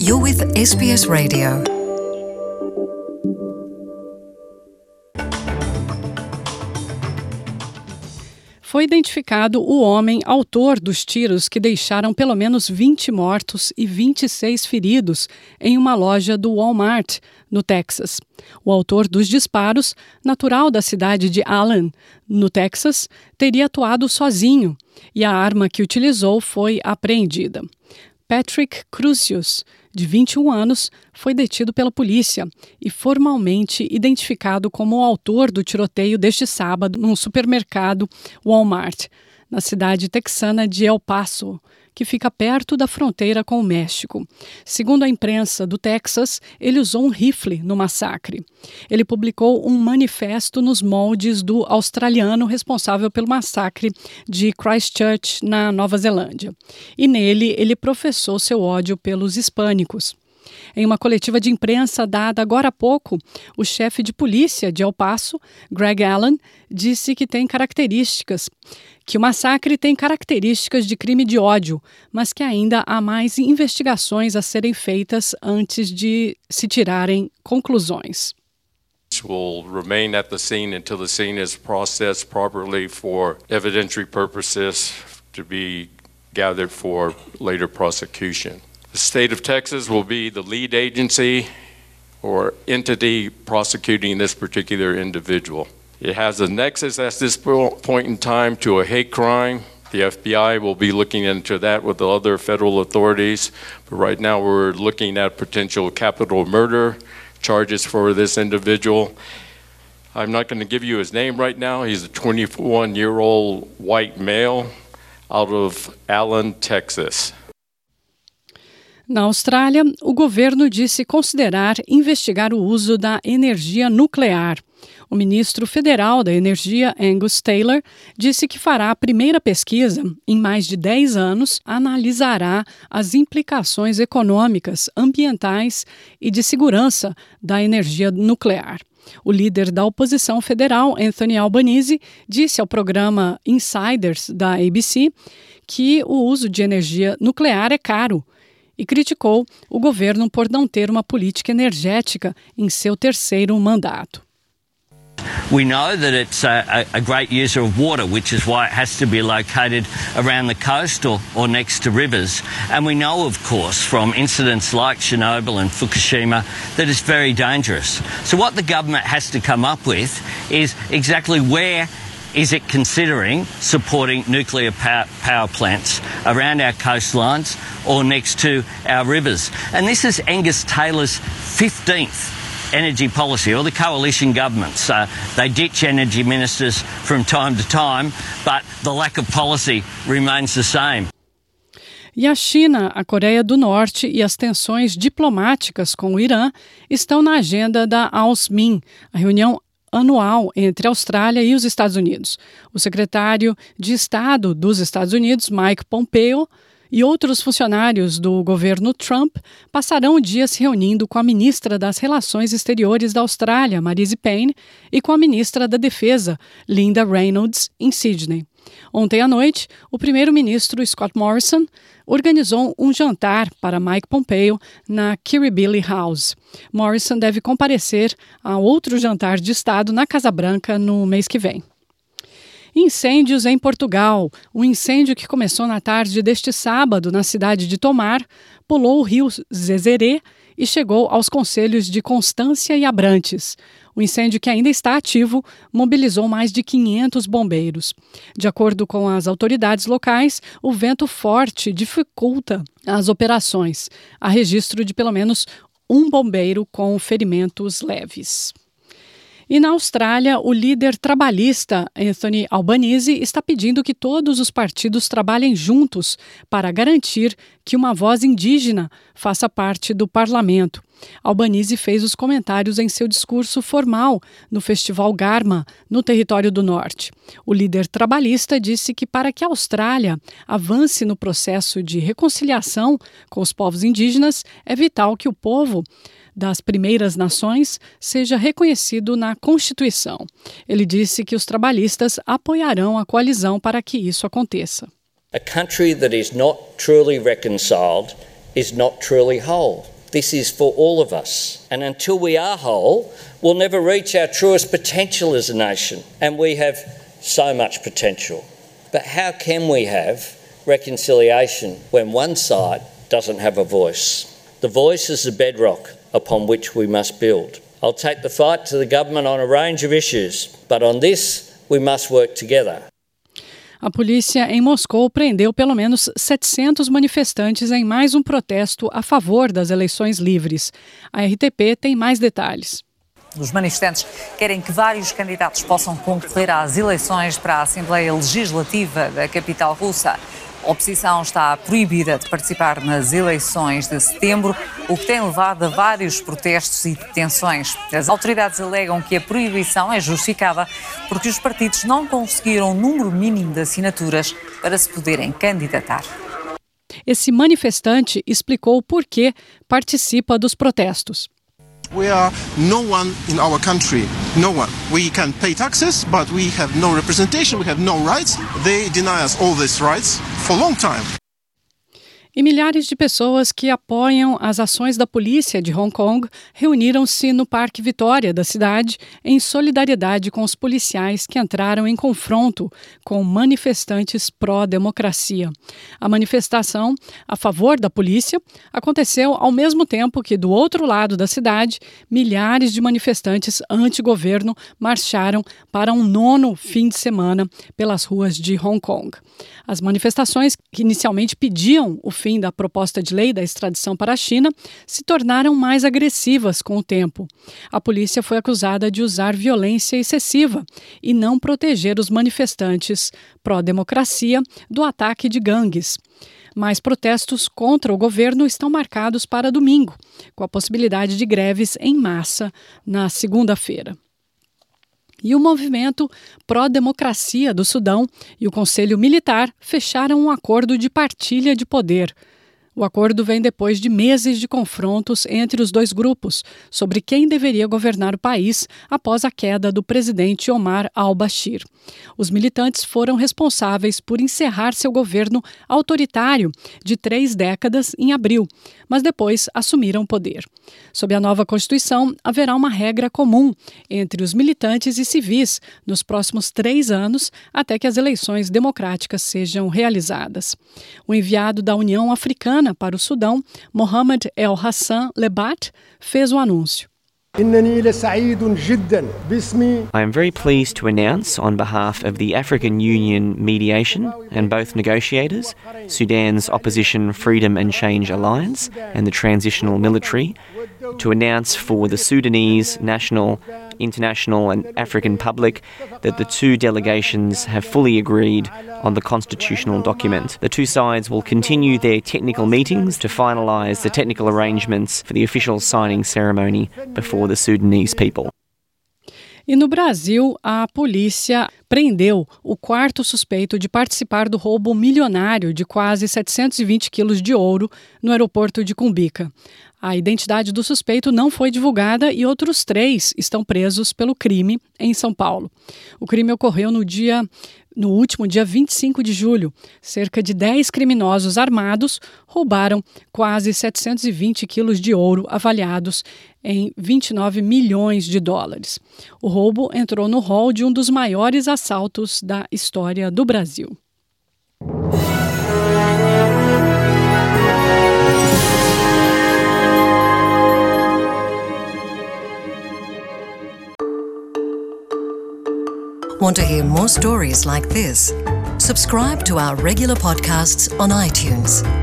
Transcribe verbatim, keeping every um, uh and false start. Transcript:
You're with S B S Radio. Foi identificado o homem autor dos tiros que deixaram pelo menos vinte mortos e vinte e seis feridos em uma loja do Walmart, no Texas. O autor dos disparos, natural da cidade de Allen, no Texas, teria atuado sozinho e a arma que utilizou foi apreendida. Patrick Crusius, de vinte e um anos, foi detido pela polícia e formalmente identificado como o autor do tiroteio deste sábado num supermercado Walmart, na cidade texana de El Paso, que fica perto da fronteira com o México. Segundo a imprensa do Texas, ele usou um rifle no massacre. Ele publicou um manifesto nos moldes do australiano responsável pelo massacre de Christchurch, na Nova Zelândia. E nele, ele professou seu ódio pelos hispânicos. Em uma coletiva de imprensa dada agora há pouco, o chefe de polícia de El Paso, Greg Allen, disse que tem características, que o massacre tem características de crime de ódio, mas que ainda há mais investigações a serem feitas antes de se tirarem conclusões. Will remain at the scene until the scene is processed properly for evidentiary purposes to be gathered for later prosecution. The state of Texas will be the lead agency or entity prosecuting this particular individual. It has a nexus at this point in time to a hate crime. The F B I will be looking into that with the other federal authorities. But right now we're looking at potential capital murder charges for this individual. I'm not going to give you his name right now. He's a twenty-one-year-old white male out of Allen, Texas. Na Austrália, o governo disse considerar investigar o uso da energia nuclear. O ministro federal da Energia, Angus Taylor, disse que fará a primeira pesquisa em mais de dez anos, analisará as implicações econômicas, ambientais e de segurança da energia nuclear. O líder da oposição federal, Anthony Albanese, disse ao programa Insiders da A B C que o uso de energia nuclear é caro e criticou o governo por não ter uma política energética em seu terceiro mandato. We know that it's a, a great user of water, which is why it has to be located around the coast or, or next to rivers. And we know, of course, from incidents like Chernobyl and Fukushima, that it's very dangerous. So what the government has to come up with is exactly where is it considering supporting nuclear power, power plants around our coastlines or next to our rivers. And this is Angus Taylor's fifteenth energy policy, or the coalition governments. Uh, they ditch energy ministers from time to time, but the lack of policy remains the same. E a China, a Coreia do Norte e as tensões diplomáticas com o Irã estão na agenda da A U S M I N, a reunião anual entre a Austrália e os Estados Unidos. O secretário de Estado dos Estados Unidos, Mike Pompeo, e outros funcionários do governo Trump passarão o dia se reunindo com a ministra das Relações Exteriores da Austrália, Marise Payne, e com a ministra da Defesa, Linda Reynolds, em Sydney. Ontem à noite, o primeiro-ministro Scott Morrison organizou um jantar para Mike Pompeo na Kirribilli House. Morrison deve comparecer a outro jantar de Estado na Casa Branca no mês que vem. Incêndios em Portugal. Um incêndio que começou na tarde deste sábado na cidade de Tomar, pulou o rio Zezerê e chegou aos concelhos de Constância e Abrantes. O incêndio, que ainda está ativo, mobilizou mais de quinhentos bombeiros. De acordo com as autoridades locais, o vento forte dificulta as operações. Há registro de pelo menos um bombeiro com ferimentos leves. E na Austrália, o líder trabalhista Anthony Albanese está pedindo que todos os partidos trabalhem juntos para garantir que uma voz indígena faça parte do parlamento. Albanese fez os comentários em seu discurso formal no Festival Garma, no Território do Norte. O líder trabalhista disse que para que a Austrália avance no processo de reconciliação com os povos indígenas, é vital que o povo das primeiras nações seja reconhecido na Constituição. Ele disse que os trabalhistas apoiarão a coalizão para que isso aconteça. A country that is not truly reconciled is not truly whole. This is for all of us. And until we are whole, we'll never reach our truest potential as a nation. And we have so much potential. But how can we have reconciliation when one side doesn't have a voice? The voice is the bedrock upon which we must build. I'll take the fight to the government on a range of issues, but on this we must work together. A polícia em Moscou prendeu pelo menos setecentos manifestantes em mais um protesto a favor das eleições livres. A R T P tem mais detalhes. Os manifestantes querem que vários candidatos possam concorrer às eleições para a Assembleia Legislativa da capital russa. A oposição está proibida de participar nas eleições de setembro, o que tem levado a vários protestos e detenções. As autoridades alegam que a proibição é justificada porque os partidos não conseguiram um número mínimo de assinaturas para se poderem candidatar. Esse manifestante explicou por que participa dos protestos. We are no one in our country, no one. We can pay taxes, but we have no representation, we have no rights. They deny us all these rights for a long time. E milhares de pessoas que apoiam as ações da polícia de Hong Kong reuniram-se no Parque Vitória da cidade em solidariedade com os policiais que entraram em confronto com manifestantes pró-democracia. A manifestação a favor da polícia aconteceu ao mesmo tempo que, do outro lado da cidade, milhares de manifestantes anti-governo marcharam para um nono fim de semana pelas ruas de Hong Kong. As manifestações, que inicialmente pediam o fim da proposta de lei da extradição para a China, se tornaram mais agressivas com o tempo. A polícia foi acusada de usar violência excessiva e não proteger os manifestantes pró-democracia do ataque de gangues. Mais protestos contra o governo estão marcados para domingo, com a possibilidade de greves em massa na segunda-feira. E o movimento pró-democracia do Sudão e o Conselho Militar fecharam um acordo de partilha de poder. O acordo vem depois de meses de confrontos entre os dois grupos sobre quem deveria governar o país após a queda do presidente Omar al-Bashir. Os militantes foram responsáveis por encerrar seu governo autoritário de três décadas em abril, mas depois assumiram o poder. Sob a nova Constituição, haverá uma regra comum entre os militantes e civis nos próximos três anos até que as eleições democráticas sejam realizadas. O enviado da União Africana para o Sudão, Mohamed El Hassan Lebat, fez o anúncio. I am very pleased to announce on behalf of the African Union mediation and both negotiators, Sudan's Opposition Freedom and Change Alliance and the Transitional Military, to announce for the Sudanese national, international and African public that the two delegations have fully agreed on the constitutional document. The two sides will continue their technical meetings to finalise the technical arrangements for the official signing ceremony before the Sudanese people. E no Brasil, a polícia prendeu o quarto suspeito de participar do roubo milionário de quase setecentos e vinte quilos de ouro no aeroporto de Cumbica. A identidade do suspeito não foi divulgada e outros três estão presos pelo crime em São Paulo. O crime ocorreu no dia, no último dia vinte e cinco de julho. Cerca de dez criminosos armados roubaram quase setecentos e vinte quilos de ouro avaliados em vinte e nove milhões de dólares. O roubo entrou no rol de um dos maiores assaltos da história do Brasil. Want to hear more stories like this? Subscribe to our regular podcasts on iTunes.